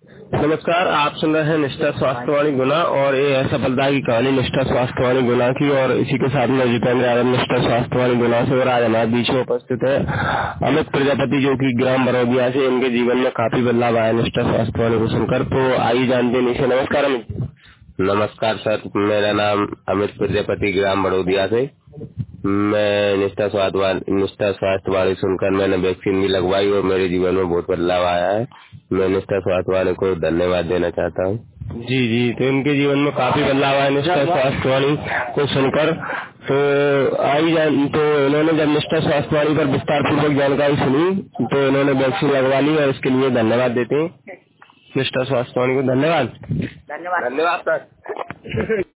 नमस्कार, आप सुन रहे हैं निष्ठा स्वास्थ्यवाणी गुना और ये है सफलता की कहानी निष्ठा स्वास्थ्यवाणी गुना की। और इसी के साथ में जितेंद्र यादव निष्ठा स्वास्थ्यवाणी गुना से और आज हमारे बीच में उपस्थित है अमित प्रजापति, जो कि ग्राम बड़ौदिया से। इनके जीवन में काफी बदलाव आया निष्ठा स्वास्थ्यवाणी को सुनकर। तो आइए जानते हैं इनसे। नमस्कार अमित जी। नमस्कार सर, मेरा नाम अमित प्रजापति, ग्राम बड़ौदिया से। मैं निष्ठा स्वास्थ्यवाणी सुनकर मैंने वैक्सीन भी लगवाई और मेरे जीवन में बहुत बदलाव आया है। मैं निष्ठा स्वास्थ्यवाणी को धन्यवाद देना चाहता हूँ। जी जी, तो इनके जीवन में काफी बदलाव आया निष्ठा स्वास्थ्यवाणी को सुनकर। तो तो इन्होंने जब निष्ठा स्वास्थ्यवाणी पर विस्तार पूर्वक जानकारी सुनी तो इन्होंने वैक्सीन लगवा ली और इसके लिए धन्यवाद देते हैं निष्ठा स्वास्थ्यवाणी को। धन्यवाद। धन्यवाद सर।